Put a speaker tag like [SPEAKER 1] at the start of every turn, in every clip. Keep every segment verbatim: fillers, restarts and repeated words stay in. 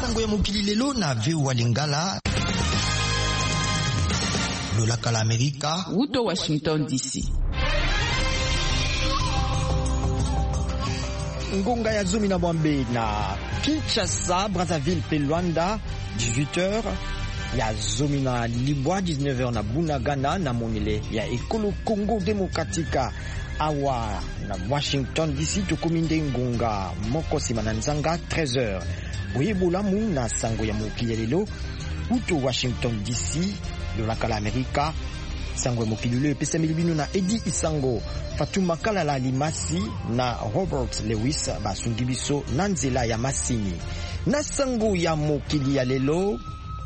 [SPEAKER 1] sango ya mokili lelo na veo Lingala lolaka la Amerika
[SPEAKER 2] uto Washington D C.
[SPEAKER 3] Ngonga ya Zomi na Mwambe na Kinshasa, Brazzaville pe Luanda, dix-huit heures. Ya Zomi na Libwa, dix-neuf heures na Bunagana na monele ya Ekolo Congo Demokratika awa na Washington D C. Tukuminde ngonga moko sima na nzanga treize heures. Oyebolamu na sango ya mokili lelo uto Washington D C lolaka la Amerika. Sango ya mokili lelo epesa milibino na Edi Isango, Fatuma Kalala Limasi na Robert Lewis basungi biso na nzela ya masini. Na sango ya mokili ya lelo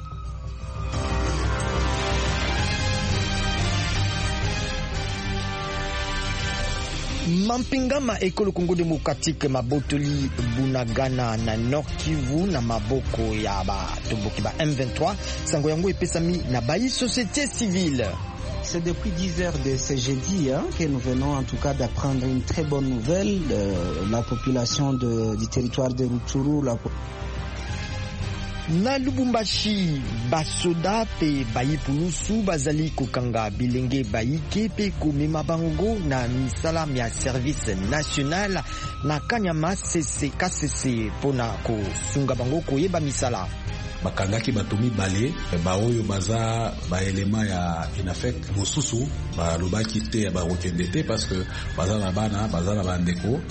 [SPEAKER 3] Mampingama Ekolo Congo Demokratique mabotoli Bunagana na Nord Kivu na maboko ya ba tomboki ba M vingt-trois. Sango yango epesami na bayi société civile.
[SPEAKER 4] C'est depuis dix heures de ce jeudi hein, que nous venons en tout cas d'apprendre une très bonne nouvelle. Euh, la population de, du territoire de Rutshuru, la
[SPEAKER 3] na Lubumbashi basoda pe bayi pulusu bazali kokanga bilenge bayike pe komema bango na misala ya service national na Kanyama C C K C C pona ko sunga bango koyeba misala.
[SPEAKER 5] Bakangaki batumi bale baoyo baza ba elema ya inafek mosusu ba lobaki te ba rokendete parce que baza na bana baza na bandeko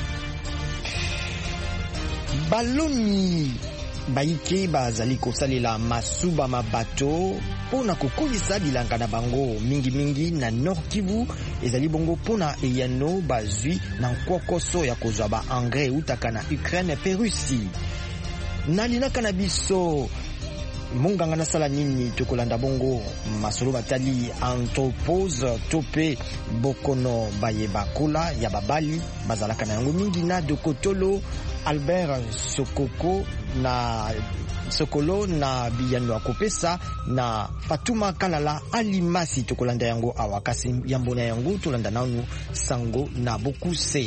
[SPEAKER 3] baloni bayike bazali kosalela masuba mabato pona kokolisa bilanga na bango mingi mingi na Nord Kivu ezali bongo pona eyano bazwi na nkokoso ya kozwa ba engrais utaka na Ukraine pe Russie. Nalinaka na biso monganga na sala nini tokolanda bongo masolo batali anthropose tope bokono bayeba kola ya babali bazalaka na yango mingi na Dokotolo Albert Sokoko na Sokolo na biyano akopesa na Fatuma Kalala Alimasi tokolanda yango awakasi yambo na yango tolanda nanu sango na bokuse.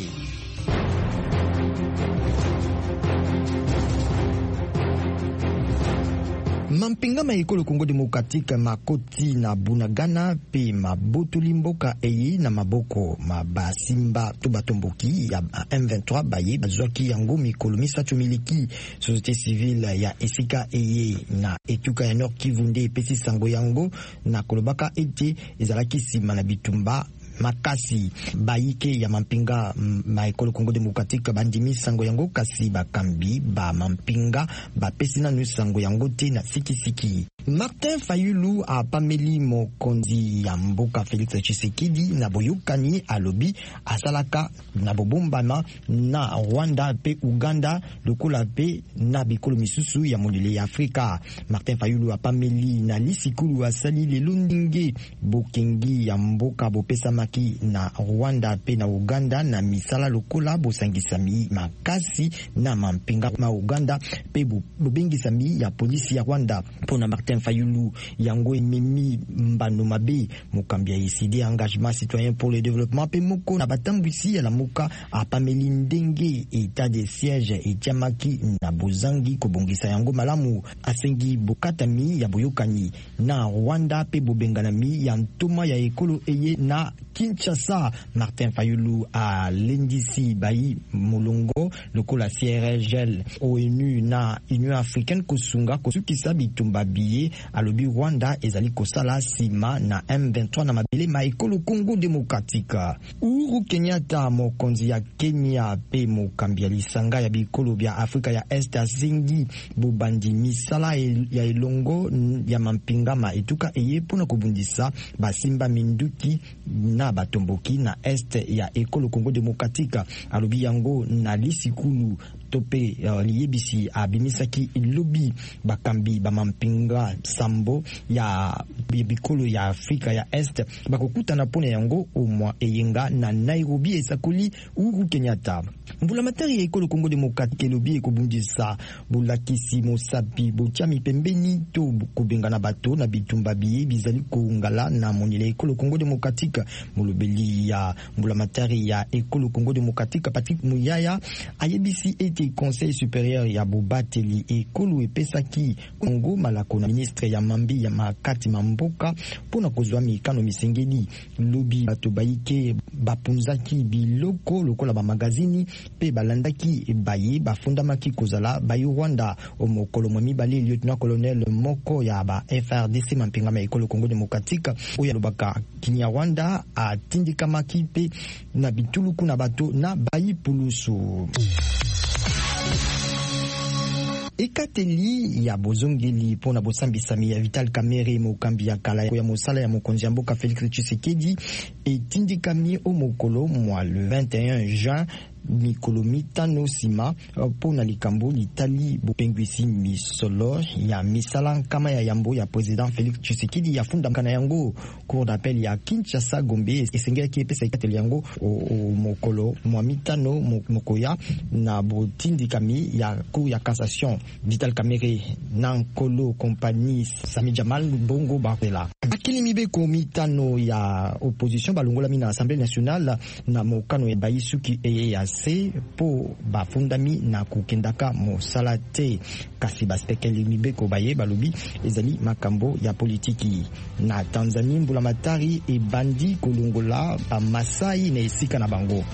[SPEAKER 3] Mampingama Ekolo Congo Demokratique makoti na Bunagana pe mabotoli mboka eye na maboko mabasimba to batomboki ya M vingt-trois baye bazwaki yango mikolo misato miliki société civile ya esika eye na etuka ya Nord Kivu nde epesi sango yango na kolobaka ete ezalaki sima na bitumba makasi bayike ya mampinga ma Ekolo Congo Demokratique bandimi sango yango kasi bakambi ba mampinga bapesi nanu sango yango te na sikisiki. Martin Fayulu a pameli mokonzi ya mboka Félix Tshisekedi na boyokani alobi asalaka na bobombana na Rwanda pe Uganda lokola pe na bikolo misusu ya monele ya Afrika. Martin Fayulu a pameli na lisikulu asali lelo ndinge bokengi ya mboka bopesa maki na Rwanda pe na Uganda na misala lokola bosangisami makasi na mampinga ma Uganda pe bobengisami ya polisi ya Rwanda. Pona Martin Fayulu yango ememi mbano mabe mokambi ya I C D engagement citoyen pour le développement pe moko na batambwisi ya la muka apameli ndenge état de siège etiamaki na bozangi kobongisa yango malamu asengi bokatami ya boyokani na Rwanda pe bobenganami ya ntoma ya ekolo eye na Kinshasa. Martin Fayulu a lendisi bayi molongo lokola C R G L O N U na Union africaine kosunga kosukisa bitumba biye alobi Rwanda ezali kosala sima na M vingt-trois na mabele ma Ekolo Congo Demokratika. Uhuru Kenyatta mokonzi ya Kenya pe mokambi ya lisanga ya bikolo bya Afrika ya Est asengi bobandi misala ya elongo ya mampinga ma etuka eye pona kobundisa basimba minduki na batomboki na Est ya Ekolo Congo Demokratika. Alobi yango na lisikulu tope uh, liyebisi abimisaki ilobi bakambi bamampinga sambo ya bikolo ya Afrika ya Est bakokutana pona yango omwa eyenga na Nairobi esakoli Uhuru Kenyatta. Mbula matari ya ekolo Kongo Demokratike lobi ekobundisa bulakisi mosapi botiami pembeni to kobengana bato na bitumba biye bizali kongala na monile ekolo Kongo Demokratike. Mulobeli ya mbula matari ya ekolo Kongo Demokratike Patrick Muyaya ayebisi ete Conseil supérieur ya bobateli ekolo epesaki Kongo malako na ministre ya mambi ya makati mamboka pona kozwa mikano misengeli lobi bato baike bapunzaki biloko lokola ba magazini pe balandaki baye bafundamaki kozala bayo Rwanda omokolo mwami bali lieutenant colonel moko ya ba F R D C mampingama ekolo Kongo Demokratike oya lobaka Kinyarwanda atindikamaki pe na bituluku na bato na bayi pulusu. Ekateli ya bozongeli pona bosambisami ya Vital Kamerhe mokambi ya kala ya mosala ya mokonzi ya mboka Félix Tshisekedi etindikami omokolo mwa le vingt et un juin mikolo mitano sima pona likambo litali bopengwisi misolo ya misala kama ya yambo ya president Félix Tshisekedi ya funda kana yango cour d'appel ya Kinshasa Gombe esengeli ki epesa ekateli yango o mokolo mwa mitano mokoya na botindikami ya cour ya cassation. Vital Kamerhe na nkolo compagnie Sami Jamal Bongo Bakela akili mibeko mitano ya opposition balongola mina Assemblée nationale na mokano ya bayisuki eye ya se po bafundami na kukendaka mosala te kasi bastekeli mibeko baye balobi ezali makambo ya politiki. Na Tanzanie mbula matari e bandi kolongola ba Masai na esika na bango.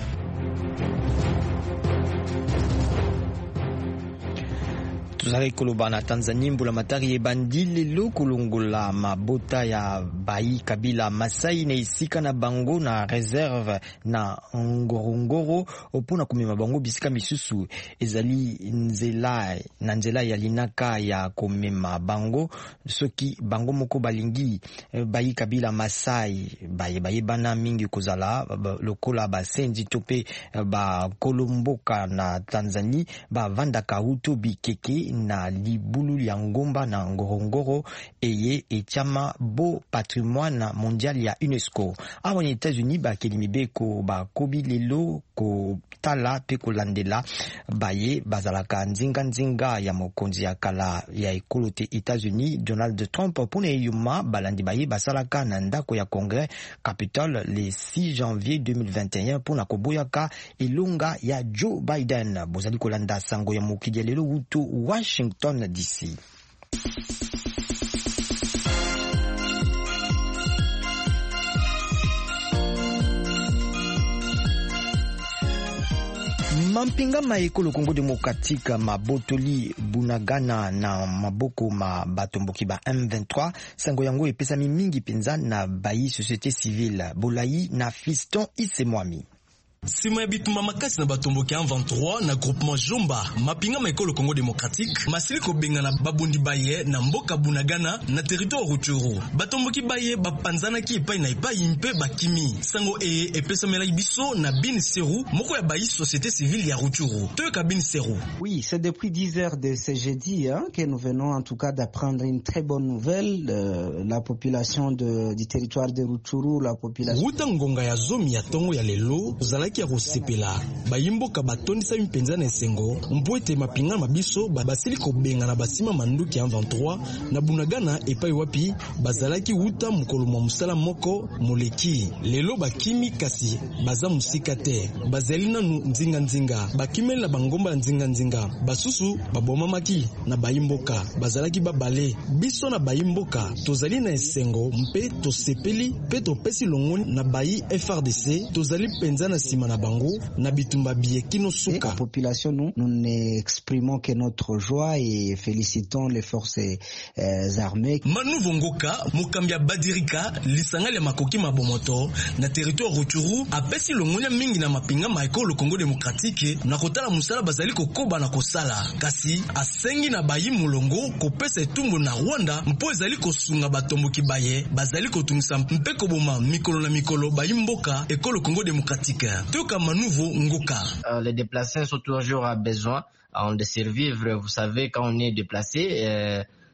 [SPEAKER 3] Tuzare koloba na Tanzania mbula matari ebandi lelo kolongola mabota ya bayi kabila Masai na isika na bango na reserve na Ngorongoro opona kumema bango bisika misusu ezali nzela na nzela ya linaka ya komema bango soki bango moko balingi bayi kabila Masai baye baye bana mingi kozala lokola basenzi tope ba kolomboka na Tanzania ba vanda kahuto bikeke na libulu ya ngomba na Ngorongoro eye etiama beau patrimoine mondial ya UNESCO. Awa ni États-Unis ba kelimibeko ba kobi lelo ko tala pe ko landela baye bazalaka nzinga nzinga ya mokonzi ya kala ya ekolote États-Unis Donald Trump pona yuma balandi baye basalaka na ndako ya Congrès Capitol le six janvier deux mille vingt et un pona koboyaka elonga ya Joe Biden. Bozali kolanda sango ya mokili lelo wuto Washington D C. Mampinga ma ekolo Kongo Demokratike mabotoli Bunagana na maboko ma batomboki ba M vingt-trois sango yango epesami mingi penza na bayi société civile Bolayi na Fiston Isemwami.
[SPEAKER 2] Sima bituma makasi na batomboki M vingt-trois na groupement Jomba mapinga ma ekolo Congo Démocratique masiliko benga na babundi baye na mboka Bunagana na territoire Rutshuru batomboki baye bapanzana ki epai na epai mpe bakimi sango e epesa mela biso na Bin Seru moko ya bayi société civile ya Rutshuru toyoka Bin Seru.
[SPEAKER 4] Oui, c'est depuis dix heures de ce jeudi hein, que nous venons en tout cas d'apprendre une très bonne nouvelle. euh, la population de, du territoire de Rutshuru, la population
[SPEAKER 2] Ruta ngonga ya zomi ya tongo ya lelo zalaki ya kosepela bayimboka batondisa mpenza na esengo mpo ete mapinga mabiso basili kobenga na basima manduki ya M vingt-trois na Bunagana epai wapi bazalaki wuta mokolo mwa musala moko moleki lelo bakimi kasi baza musika te bazali nanu nzinga nzinga bakimela bangomba nzinga nzinga basusu babomamaki na bayimboka bazalaki babale biso na bayimboka tozali na esengo mpe tosepeli pe topesi longoni na bayi F R D C tozali penza na sima na bango na bitumba biekino suka.
[SPEAKER 4] La population, nous, nous n'exprimons que notre joie et félicitons les forces euh, armées.
[SPEAKER 2] Manu Vongoka, Mukambia Badirika, Lisangali Makoki Mabomoto, na territoire Rutshuru, apesi longonya mingi na mapinga maiko le Congo Démocratique, na kotala musala bazali kokoba na kosala. Kasi, asengi na bayi mulongo, kopesa etumbo na Rwanda, mpo ezali kosunga batomboki baye, bazali kotungisa mpeko boma mikolo na mikolo bayi mboka, eko le Congo Démocratique. Toka Manouvo Ngoka.
[SPEAKER 6] Euh, les déplacés sont toujours à besoin euh, de survivre. Vous savez, quand on est déplacé, euh,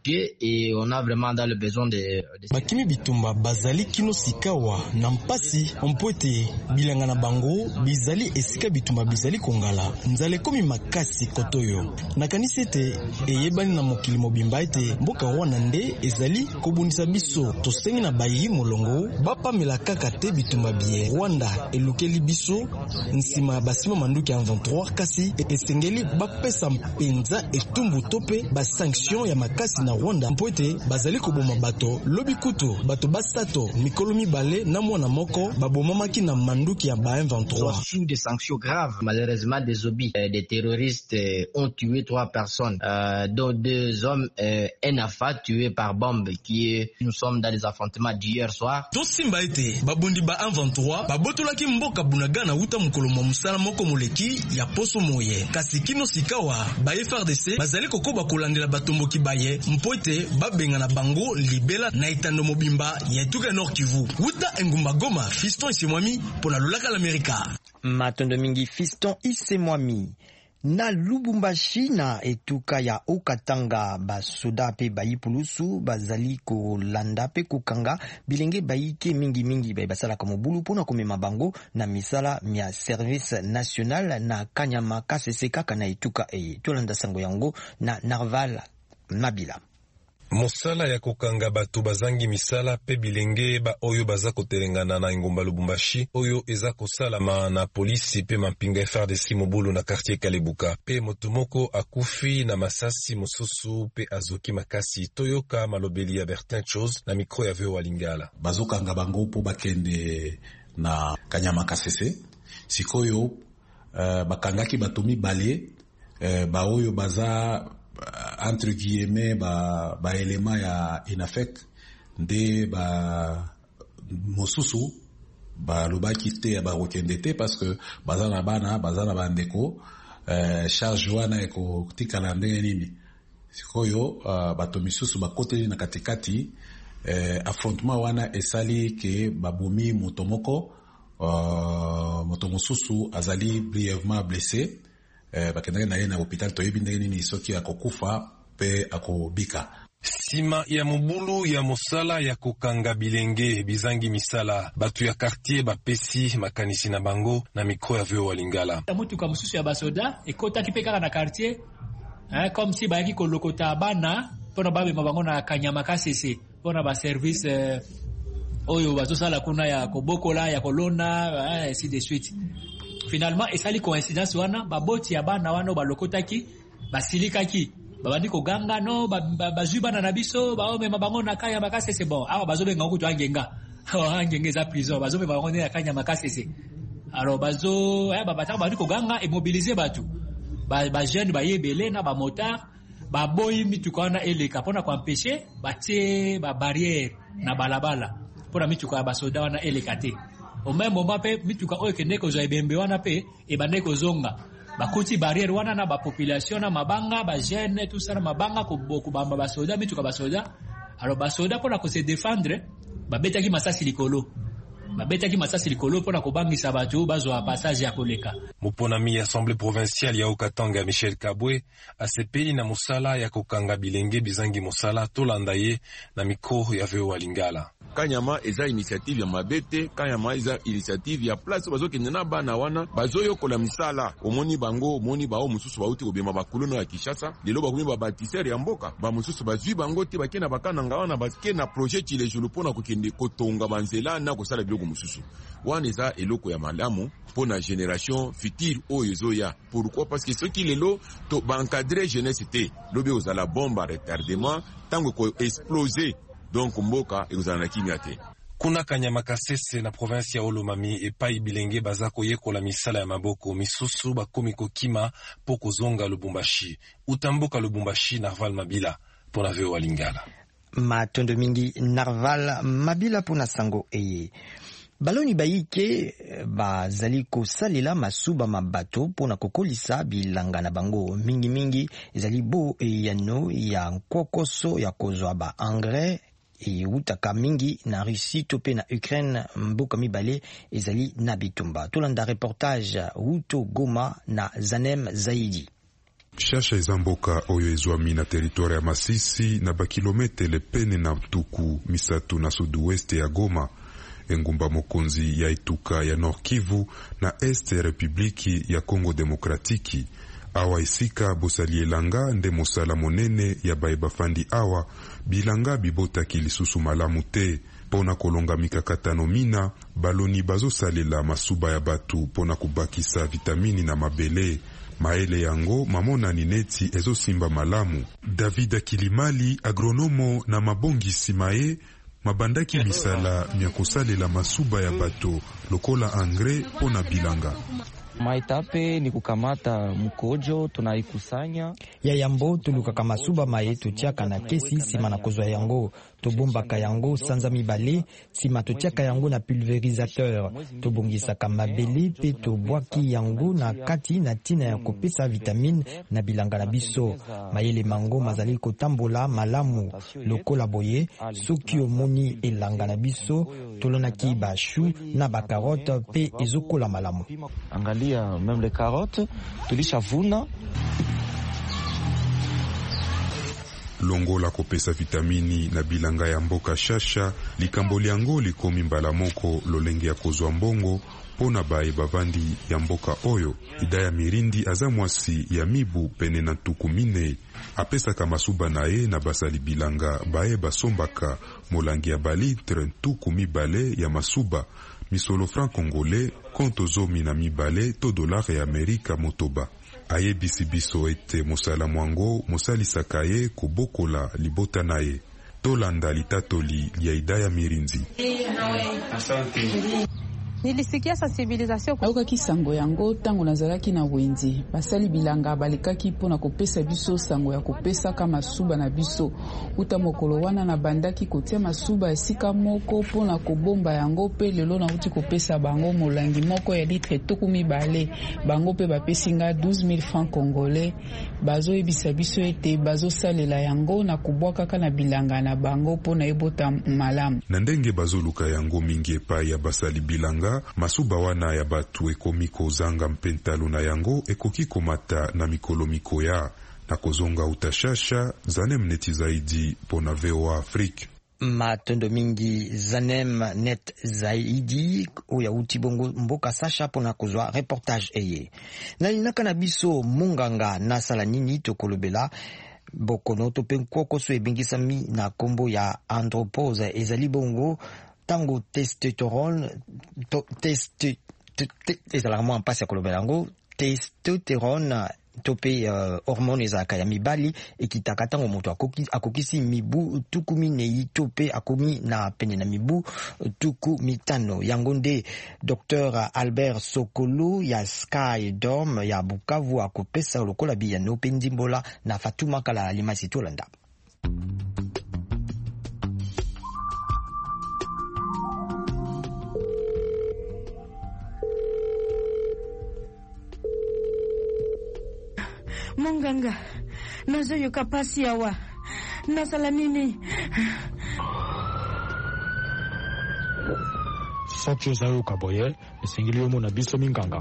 [SPEAKER 6] tués et on a vraiment dans le besoin de, de...
[SPEAKER 2] Bakimi bitumba bazali kino sikawa na mpasi ompoete bilanga na bango bizali esika bitumba bizali kongala nzale komi makasi kotoyo nakanisi ete eyebani na mokili mobimba ete mboka Rwanda nde ezali kobundisa biso tosengi na bayi molongo bapamela kaka te bitumba bie Rwanda elukeli biso nsima basima manduki ya vingt-trois kasi esengeli bapesa mpenza etumbu tope ba sanction ya makasi na Rwanda mpoete bazali koboma bato lobi kutu bato basato mikolo mibale na mwana moko babomamaki na manduki ya ba vingt-trois.
[SPEAKER 6] Sous des sanctions graves, malheureusement des obis, euh, des terroristes euh, ont tué trois personnes, euh, dont deux hommes, euh, un afa tué par bombe, qui est, nous sommes dans les affrontements d'hier soir.
[SPEAKER 2] To simba ete babundi ba vingt-trois babotolaki mboka Bunagana uta mukolo mwa musala moko moleki ya poso moye kasi kino sikawa ba F R D C bazali kokoba kolandela batomboki baye mpoete babenga na bango libela na itando mobimba ya Etuka Nord Kivu uta engumba Goma. Fiston Isemwami pona lolaka l'Amerika.
[SPEAKER 3] Matondo mingi Fiston Isemwami na Lubumbashi na Etuka ya Okatanga basoda pe bayipulusu bazali kolanda pe kokanga bilenge bayike mingi mingi bayi basala kamobulu pona komema bango na misala mia service national na Kanyama Kasese kaka na Etuka eye tolanda sango yango na Narval Mabila.
[SPEAKER 7] Mosala ya kokanga bato bazangi misala pe bilenge ba oyo baza kotelengana na engumba Lubumbashi oyo eza kosalama na polisi pe mampinga F R D C mobulu na quartier Kalebuka pe motomoko akufi na masasi mosusu pe azoki makasi toyoka malobeli ya Bertin Chose na mikro ya Veo Walingala.
[SPEAKER 5] Bazokanga bango po bakende na Kanyama Kasese sikoyo uh, bakangaki bato mibale uh, ba oyo baza entre guillemets ba ba elema ya inafek nde ba mosusu ba lobaki te ba rokende te parce que bazana bana bazana bandeko euh, charge wana eko tikala ndenge nini sikoyo uh, bato misusu bakoteli na katikati euh, affrontement wana esali ke babomi motomoko uh, moto mosusu azali brièvement blessé. Eh, bakendake na ye na hopital toyebi ndenge nini soki akokufa pe akobika.
[SPEAKER 7] Sima ya mobulu ya mosala ya kokanga bilenge bizangi misala batu ya quartier bapesi makanisi na bango na mikro ya Veo Walingala.
[SPEAKER 8] Mutuka mususu ya basoda ekotaki pe kaka na quartier hein, comme si bayaki kolokota bana pona babe mabango na Kanyama Kasese pona ba service eh, oyo bazosala kuna ya kobokola ya kolona eh, ainsi de suite. Finalement esali coïncidence wana baboti ya bana wana balokotaki basilikaki babandi ko ganga no bazwi bana na biso baome mabango na Kanya Makasese bon awa bazobenga okutu angenga angenga za prison bazobe bango na Kanya Makasese alors bazo eh babata bandi ko ganga et mobiliser batu ba ba jeune ba yebele na ba motard ba boyi mituka na eleka pona kwa empêcher batie ba barrière na balabala pona mituka ba soda wana eleka te. Au même moment pe mituka oyo kende ko zaibembe wana pe e bande ko zonga bakuti barrière wana na ba population na mabanga ba jeune tout ça na mabanga ko boku bamba ba soda mituka ba soda alors ba soda pona ko se défendre ba betaki masasi likolo ba betaki masasi likolo pona ko bangisa bato bazo a passage ya koleka.
[SPEAKER 7] Muponami assemblée provinciale ya Okatanga Michel Kabwe asepeli na musala ya kokanga bilenge bizangi musala tolanda ye na mikro ya Veo Walingala.
[SPEAKER 9] Kanyama eza initiative ya mabete, Kanyama eza initiative ya place bazokende na bana wana bazoyokola misala omoni bango omoni bao mususu bauti kobema bakuluno ya Kinshasa lelo bakomi ba bâtisseur ya mboka ba mususu bazwi bango te bakena bakana ngawana bakena projet chile julu pona kokende kotonga banzela na kosala biloko mususu wana eza eloko ya malamu pona génération future oyo zoya. Pourquoi? Parce que ceux qui lelo to ba encadrer jeunesse te lobe ozala bomba retardement tango ko exploser donc mboka ekuzana na kimia te.
[SPEAKER 7] Kuna Kanyama Kasese na province ya Olomami epai bilenge bazako yekola misala ya maboko misusu bakomi kokima poko zonga Lubumbashi utamboka Lubumbashi Narval Mabila pona Veo Walingala.
[SPEAKER 3] Matondo mingi Narval Mabila pona sango eye. Baloni bayike bazali kosalela masuba mabato pona kokolisa bilanga na bango mingi mingi ezali bo eyano ya nkokoso ya kozwa ba engrais e utaka mingi na Russie tope na Ukraine mboka mibale ezali na bitumba. Tolanda reportage Ruto Goma na Zanem Zaidi.
[SPEAKER 10] Shasha ezamboka oyo ezwami na teritware ya Masisi na bakilometele pene na tuku misatu na sud-oueste ya Goma. Engumba mokonzi ya Ituka ya Nord Kivu na este ya Republiki ya Kongo Demokratiki. Awa isika bosali elanga nde mosala monene ya baebafandi awa bilanga bibotaki lisusu malamu te. Pona kolonga mikakatano mina, baloni bazosalela masuba ya batu pona kubakisa vitamini na mabele. Maele yango mamonani neti ezosimba malamu. David Akilimali, agronomo na mabongisi mae, mabandaki misala mya kosalela masuba ya bato lokola angre pona bilanga.
[SPEAKER 11] Maitape ni kukamata mkojo tunaikusanya
[SPEAKER 3] ya yambo tulukaka masuba mae tutiaka na kesi sima na kozwa yango tobombaka yango sanza mibale sima totiaka yango na pulverisateur tobongisaka mabele pe tobwaki yango na kati na tina ya kopesa vitamine na bilanga na biso. Mayele mango mazali kotambola malamu lokola boye soki omoni elanga na biso tolonaki bashu na bakarote pe ezokola malamu.
[SPEAKER 11] Angalia même les carottes tulishavuna.
[SPEAKER 10] Longo la kopesa vitamini na bilanga ya mboka Shasha likambo liango likomi mbala moko lolenge ya kozwa mbongo pona bae bavandi ya mboka oyo. Idaya Mirindi azamwasi ya mibu pene na tuku mine apesa kamasuba na ye na basali bilanga bae basombaka molangi ya balitre tuku mibale ya masuba misolo franc congolais konto zomi na mibale to dollar ya Amerika motoba. Aye bisi biso ete mosala mwango mosali sakaye kubokola libota na ye. Tolanda litatoli ya Idaya Mirinzi.
[SPEAKER 12] Nilisikia sensibilisation auka kisango yango tango nazalaki na wenzi basali bilanga balikaki pona kopesa biso sango ya kopesa kama suba na biso uta mokolo wana na bandaki kotia masuba esika moko pona kobomba yango pe lelo na uti kopesa bango molangi moko ya litre tuku mibale bango pe bapesinga douze mille francs congolais bazo ebisa biso ete bazo salela yango na kubwaka kana bilanga na bango pona ebota malamu
[SPEAKER 10] na ndenge bazo luka yango mingi epai ya basali bilanga. Masuba wana ya batu ekomi kozanga mpentalo na yango ekoki komata na mikolo mikoya na kozonga utashasha. Zanem neti zaidi pona V O A Afrique.
[SPEAKER 3] Matondo mingi Zanem net zaidi oya uti bongo mboka Sasha pona kozwa reportage eye. Na linaka na biso munganga na sala nini tokolobela bokono to penkoko so ebingisami na kombo ya andropause ezali bongo tango testosterone to, test ezala mo ampasi ya kolobela yango testosterone tope uh, hormone ezalaka ya mibali ekitaka tango moto akoki, akokisi mibu tuku minei tope akomi na pene na mibu tuku mitano. Yango nde Docteur Albert Sokolo ya Sky Dome ya Bukavu akopesa lokola biyano pe ndimbola na Fatuma Kala Limasi Tolanda.
[SPEAKER 13] Munganga, nazoyo kapasi yawa. Nasala nini?
[SPEAKER 14] Sokyo zayo kaboye, esingili yomo na biso minganga.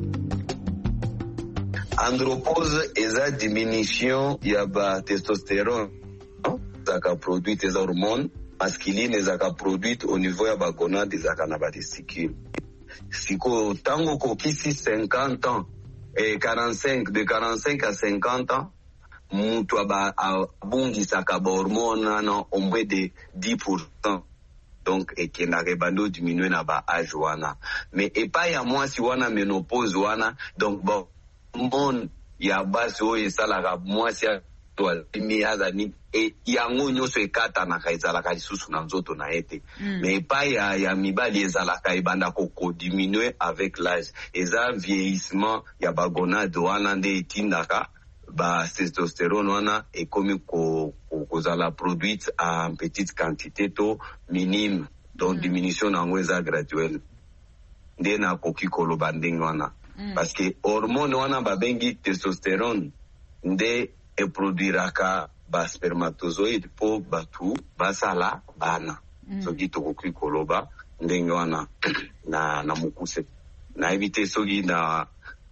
[SPEAKER 15] Andropause eza diminution ya ba testosterone zaka produite za hormone masculine zaka produite au niveau ya ba gonade zaka na ba testicule. Siko tango kokisi cinquante ans et quarante-cinq, de quarante-cinq à cinquante ans, mutu abungisaka ba hormone na omwe de dix pour cent. Donc ekenda rebando diminuer na ba âge wana. Mais epa ya mwasi wana ménopause wana, donc bon mon ya basi o esala mwasi ya mi azani e yango nyoso ekata na kaizala ka lisusu na nzoto na ete. Mm. Mais epa ya, ya mibali ezala ka ebanda koko diminuer avec l'âge. Eza vieillissement ya ba gonade wana nde etindaka ba testosterone wana ekomi ko kozala produite en petite quantité to minime. Donc mm. diminution nango eza graduelle. Nde na koki koloba ndenge wana. Mm. Parce que hormone wana babengi testosterone nde e produiraka ba spermatozoïde po batu basala bana. Mm. Soki tokoki koloba ndenge wana na na mukuse na evite soki na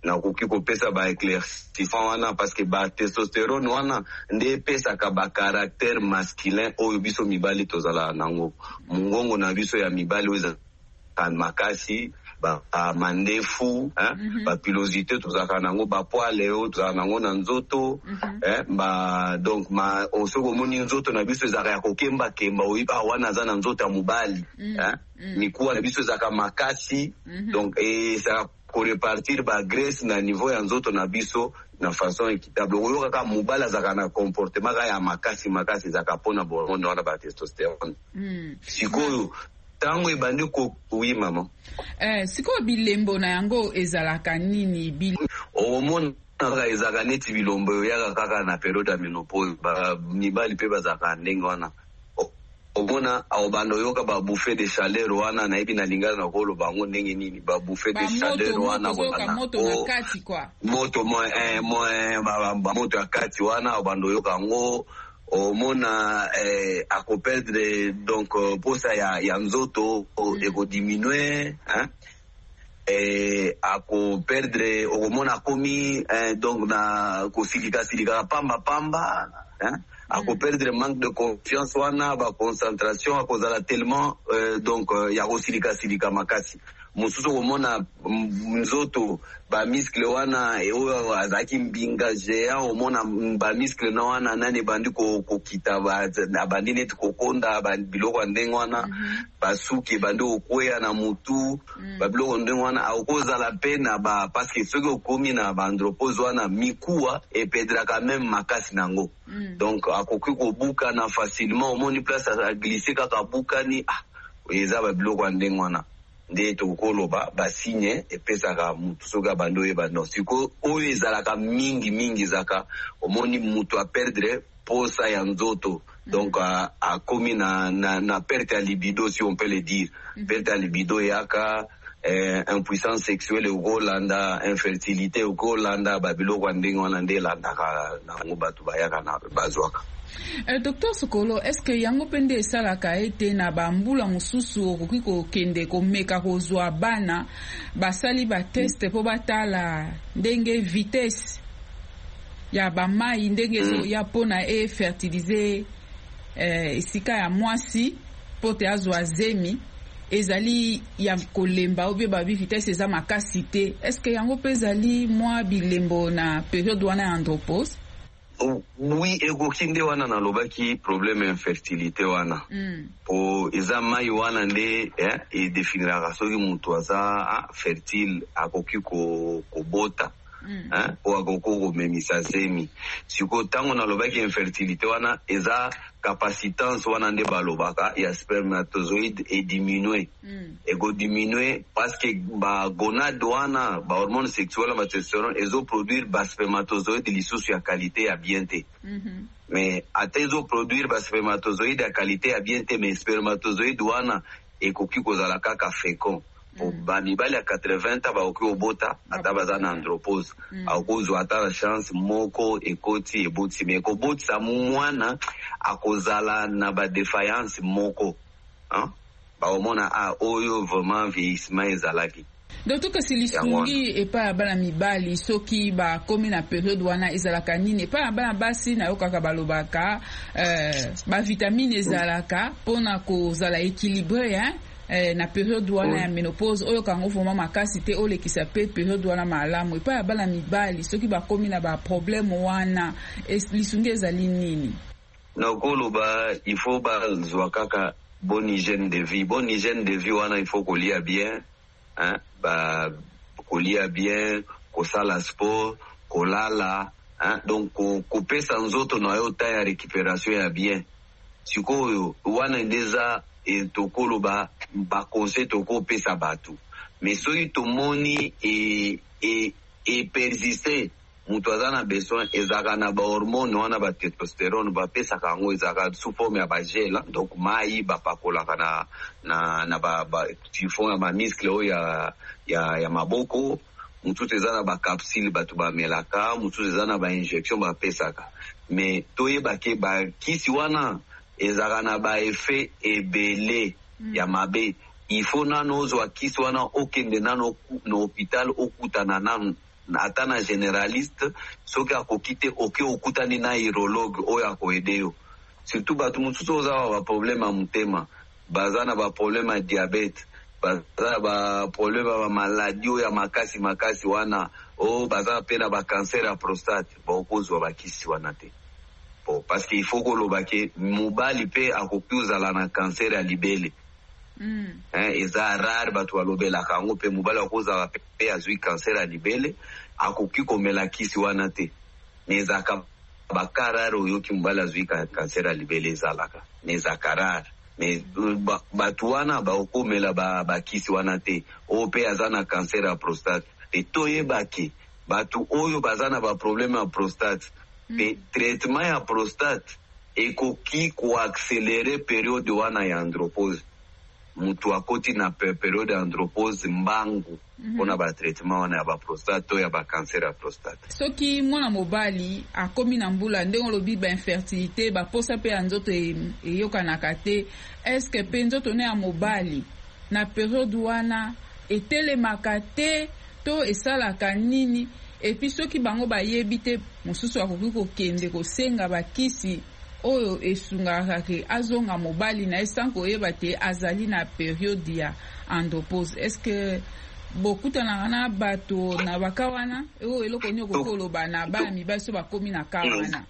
[SPEAKER 15] na koki kopesa ba éclaircissement wana parce que ba testostérone wana nde pesa ka ba caractère masculin oyo biso mibali tozala nango mungongo na biso ya mibali oyo kan makasi ba mandefu hein mm -hmm. ba pilosité tozaka nango ba poile oyo tozaka nango na nzoto mm -hmm. hein ba donc ma osoko moni nzoto na biso zaka ya kokemba kemba oyiba wana za na nzoto ya mubali mm -hmm. hein mm -hmm. mikuwa na biso zaka makasi mm -hmm. donc et ça ko repartir ba graisse na niveau ya nzoto na biso na façon équitable oyo kaka mubala zaka na comportement ya makasi makasi zaka pona hormone wana ba testostérone mm. sikoyo tango ebandi ko oui maman
[SPEAKER 12] eh sikoyo bilembo na yango ezalaka nini bil
[SPEAKER 15] hormone nanga ezaka neti bilombo yaka kaka na periode ya menopause ba mibali pe bazaka ndenge wana obona au bando yoka ba bouffée de chaleur wana na ibi na lingana na kolo bango ndenge nini ba bouffée de chaleur wana
[SPEAKER 12] bona moto na kati kwa
[SPEAKER 15] moto mo eh mo ba moto ya kati wana bando yoka ngo omona eh ako perdre donc posa ya ya nzoto mm. eko diminuer hein eh ako perdre omona komi eh, donc na kosilika silika pamba pamba hein ako perdre manque de confiance wana ba concentration akozala tellement euh, donc uh, ya kosilika silika makasi mususu komona nzoto ba muscle wana eyo azaki mbinga géant omona ba muscle na wana nane bandi ko kokita ba bandi net kokonda ba biloko ndenge wana basuki bandi okwea na mutu ba biloko ndenge wana akozala pena ba parce que soki okomi na ba andropause wana mikuwa e pedra quand même makasi nango donc akoki ko buka na facilement omoni place a glisser kaka buka ni ah eza ba biloko ndenge wana nde tokoloba basigne epesaka mutu soka bando ye bando siko oyo ezalaka mingi mingi zaka omoni mutu a perdre posa ya nzoto mm -hmm. donc a, a komi na, na, na perte ya libido si on peut le dire mm -hmm. perte ya libido yaka eh, impuissance sexuelle ukolanda infertilité ukolanda babiloko ndenge wana nde landaka nango batu bayaka na bazwaka.
[SPEAKER 12] Euh, docteur Sokolo, est-ce que yango pende esalaka ete na bambula mususu okoki kokende komeka kozwa bana basali ba test po batala ndenge vitesse ya bamai ndenge mm. ya pona e fertiliser eh, esika ya mwasi po te azwa zemi ezali ya kolemba obe babi vitesse eza makasi te. Est-ce que yango pe ezali mwa bilembo na période wana ya andropause?
[SPEAKER 15] Oui, ekoki nde wana na lobaki problème infertilité wana mm. po eza mai wana nde eh, e definiraka soki mutu aza ah, fertile akoki ko kobota mm. eh, po akoki komemisa zemi siko tango na lobaki infertilité wana eza capacitance wana nde balobaka ya spermatozoïde e diminue mm. ego diminue parce que ba gonade wana ba hormone sexuelle ba testostérone ezo produire ba spermatozoïde lisusu ya qualité ya bien te mm -hmm. mais ata ezo produire ba spermatozoïde ya qualité ya bien te mais spermatozoïde wana ekoki kozala kaka fécond po mm. ba mibali ya quatre-vingts bakoki obota ata baza na andropause mm. akozwa ata la chance moko ekoti eboti me ekobotisa mwana akozala na ba défaillance moko hein baomona a oyo vraiment vieillissement ezalaki.
[SPEAKER 12] Docteur Kasilisungi epa bana mibali soki ba komi na période wana ezalaka nini epa bana basi na yokaka balobaka euh, ba vitamine ezalaka pona kozala équilibré hein Eh, na période wana ya menopause oyo kango vraiment makasi te olekisa pe période wana malamu epa bana mibali soki bakomi na ba problème wana lisungi ezali nini?
[SPEAKER 15] Na koloba il faut bazwa kaka bonne hygiène de vie. Bonne hygiène de vie wana il faut kolia bien hein ba kolia bien kosala sport kolala hein donc kopesa nzoto na yo ta ya récupération ya bien sikoyo wana ndeza e tokolo ba ba conseil toko pesa batu mais soki tomoni e e e persister mutu aza na besoin ezaka na ba hormone wana ba testostérone ba pesa kango ezaka sous forme ya ba gel donc mai ba pakolaka na na na ba ba tifon ya ba muscle o ya ya ya maboko mutu ezana ba capsule batu ba melaka mutu ezana ba injection ba pesaka mais toyeba ke ba kisi wana ezaka na ba effet ebele mm. ya mabe il faut nano ozwa kisi wana okende nano na hôpital okutana nano ata na généraliste soki akokite oke okutani na urologue oyo akoede yo. Surtout bato mosusu oza ba problème ya motema, baza na ba problème ya diabete, baza ba problème ya maladie oyo ya makasi makasi wana, o baza pe na ba cancer ya prostate, bakozwa bakisi wana te. Bon, parce qu'il faut koloba ke mobali pe akoki ozala na cancer ya libele. Mm. Eh, eza rare bato balobelaka yango pe mobali akozala pe azwi cancer ya libele akoki komela kisi wana te. Nezaka bakarare oyoki mobali azwi cancer ya libele ezalaka. Nezaka rare. Mais bato wana bakomela bakisi wana te. O pe aza na cancer ya prostate. E toyebake bato oyo baza na ba problème ya prostate. Pe traitement ya prostate ekoki ko accélérer période wana ya andropause. Mutu akoti na periode ya andropause mbangu mpona mm -hmm. ba traitement wana ya ba prostate to ya ba cancer ya prostate.
[SPEAKER 12] Soki mwana mobali akomi na mbula ndenge lobi ba infertilité ba posa pe nzoto eyokanaka te, est-ce que pe nzoto ne ya mobali na periode wana etelemaka te to esalaka nini? Et puis soki bango bayebi te mosusu akoki kokende kosenga bakisi oyo esungaka ke azonga mobali na esanko oyeba te azali na periode ya andropause. Est-ce que bokutana na bato na bakawana oyo eloko nyoko koloba na bana mibali so bakomi na kawana?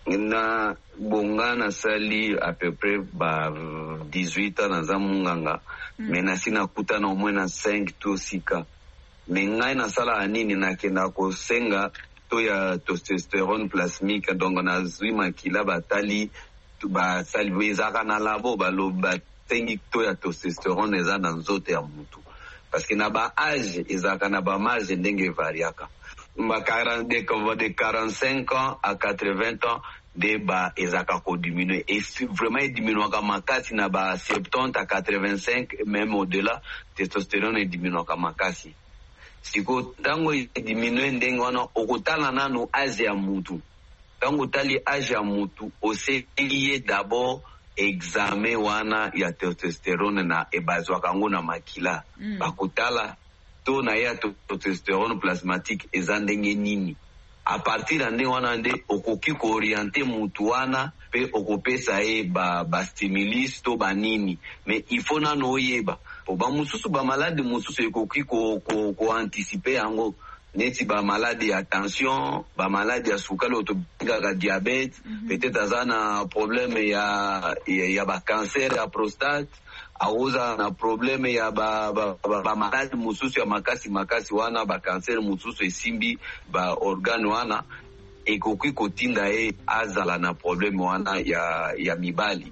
[SPEAKER 15] Na bongana sali à peu près ba dix-huit ans na zamunganga mm. Mais nasina kutana au moins na cinq to six cas. Mais ngai na sala nini na kenda ko senga to ya testosterone plasmique, donc na zwi makila batali ba salveza na labo balo ba tengi to ya testosterone eza na nzoto ya mutu, parce que na ba âge ezaka na ba marge ndenge variaka ba quarante de quarante-cinq ans à quatre-vingts ans de ba ezaka ko diminuer, et vraiment diminuer ka makasi na ba soixante à quatre-vingt-cinq, même au-delà testosterone diminuer ka makasi. Siko tango diminue ndenge wana okotala nanu age ya mutu. Tango tali age ya mutu oseliye d'abord examen wana ya testosterone na ebazwa kango na makila. Mm. Bakotala to na ya testosterone plasmatique eza ndenge nini. A partir ya ndenge wana nde okoki ko orienter mutu wana pe okopesa e ba, ba stimulus to ba nini. Mais il faut nano oyeba ba mususu ba malade mususu ekoki ko ko, ko anticiper yango, neti ba malade ya tension, ba malade ya sukali otobinga diabete, mm -hmm. Peut-être azana problème ya ya, ya ba cancer ya prostate, auza na problème ya ba ba, ba, ba malade mususu ya makasi makasi wana ba cancer mususu esimbi ba organe wana, ekoki kotinda e azala na problème wana ya ya mibali.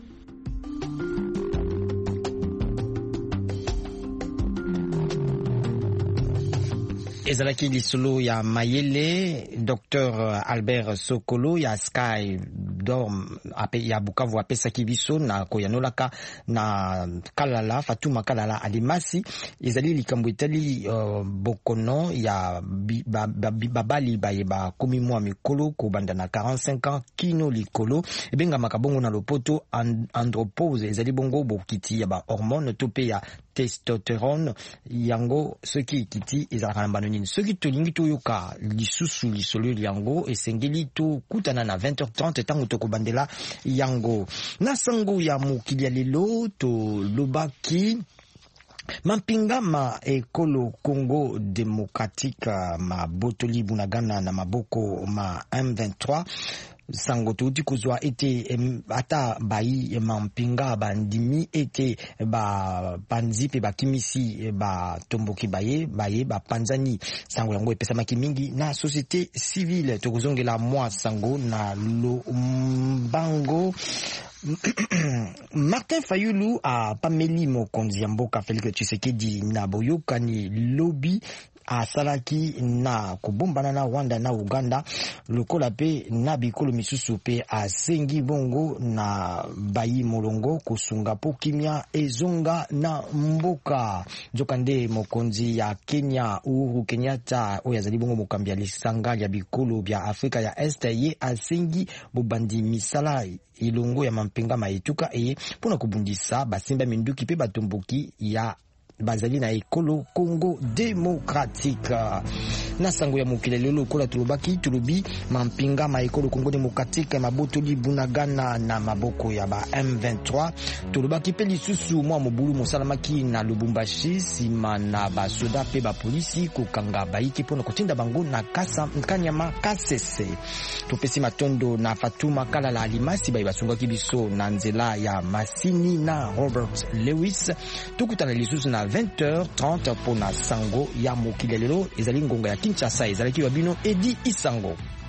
[SPEAKER 3] ezalaki lisolo ya mayele Docteur Albert Sokolo ya Sky Dorm ape ya Bukavu apesaki biso na koyanolaka na Kalala Fatuma Kalala Alimasi. Ezali likambo etali uh, bokono ya babali baye ba komi mwa mikolo kobanda na quarante-cinq ans kino likolo ebenga makabongo na lopoto and, andropause ezali bongo bokiti ya ba hormone tope ya testosterone yango soki kiti ezalaka na banoni soki tolingi toyoka lisusu lisolo yango esengeli to kutana na vingt heures trente tango tokobandela yango na sango ya mokili ya lelo to lobaki mampinga ma ekolo Congo Democratique ma botoli bunagana na maboko ma M vingt-trois sango tuti kuzwa ete ata bayi mampinga bandimi ete ba panzipe ba kimisi ba tomboki baye baye ba panzani sango yango epesamaki mingi na société civile tokozongela mwa sango na lo mbango. Martin Fayulu a pameli mokonzi ya mboka Félix Tshisekedi na boyokani lobby asalaki na kubombana na Rwanda na Uganda lokola pe na bikolo misusu pe asengi bongo na bayi molongo kusunga po kimia ezonga na mboka. Jokande mokonzi ya Kenya Uhuru Kenyatta oya zali bongo mokambi ya lisanga ya bikolo bya Afrika ya Este ye asengi bobandi misala ilongo ya mampinga maituka eye pona kubundisa basimba minduki pe batomboki ya bazali na ekolo Congo démocratique. Na sango ya mokili lelo kola tulobaki tulobi mampinga ma ekolo Congo démocratique mabotoli Bunagana na maboko ya ba M vingt-trois. Tulobaki pe lisusu mwa mobulu mosalamaki na Lubumbashi sima na ba soda pe ba polisi kokanga baiki pona kotinda bango na kasa Kanyama Kasese. Tupesi matondo na Fatuma Kalala Alimasi bai basunga kibiso na nzela ya Masini na Robert Lewis. Tukutana lisusu na vingt heures trente pona sango ya mokili lelo ezali ngonga ya Kinshasa ezali ki babino Edi Isango.